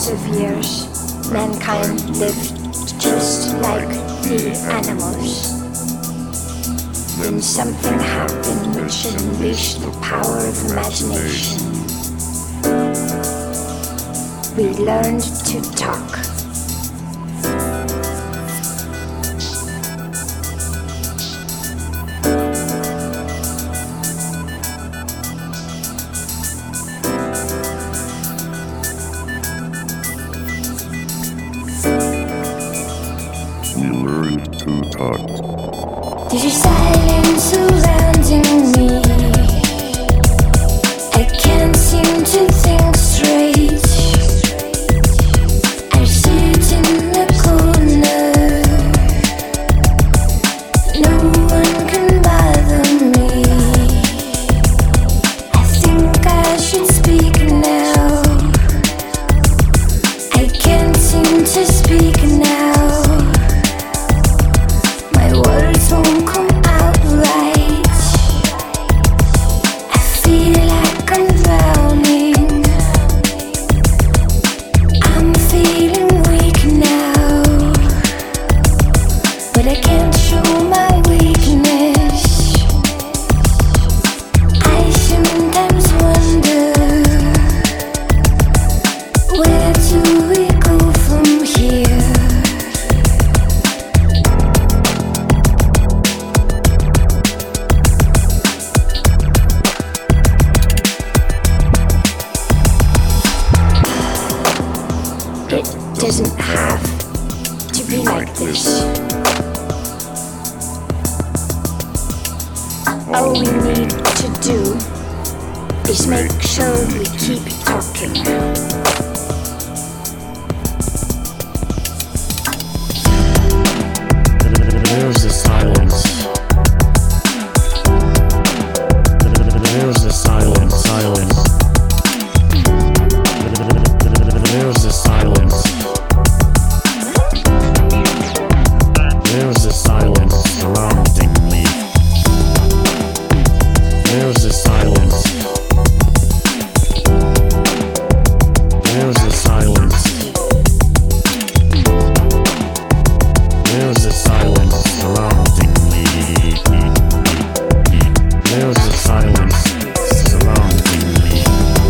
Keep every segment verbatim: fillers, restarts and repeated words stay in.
of years, mankind lived just like the animals. Then something happened which unleashed the power of imagination. We learned to talk. There's a silence surrounding me. I can't seem to think straight. I sit in the corner. No one can bother me. I think I should speak now. I can't seem to speak now. Words won't come out right. I feel like I'm drowning. I'm feeling weak now, but I can't show my weakness. I sometimes wonder, where do we go from here? It doesn't have to be like this. All we need to do is make sure we keep talking. There's the silence. There's the silence, silence. There's the silence. There's the silence surrounding me. There's the silence. There's the silence. There's the silence surrounding me. There's the silence surrounding me.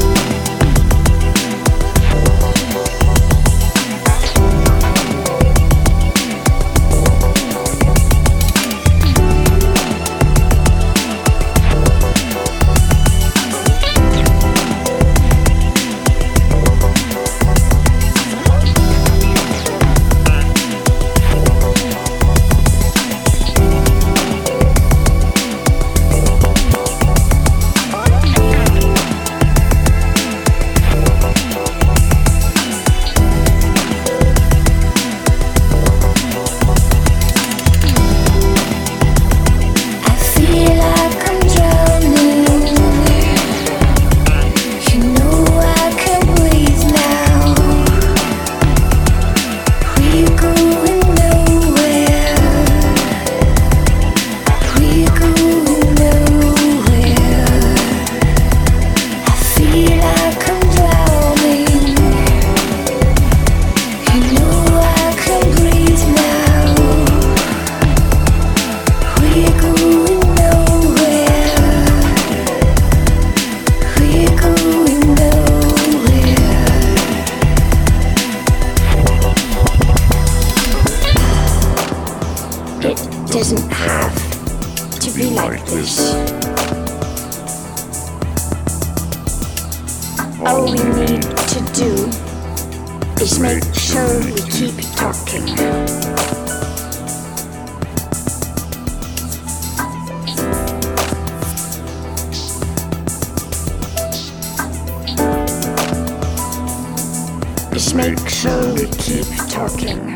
Doesn't have to be like this. All we need to do is make sure we keep talking. Just make sure we keep talking.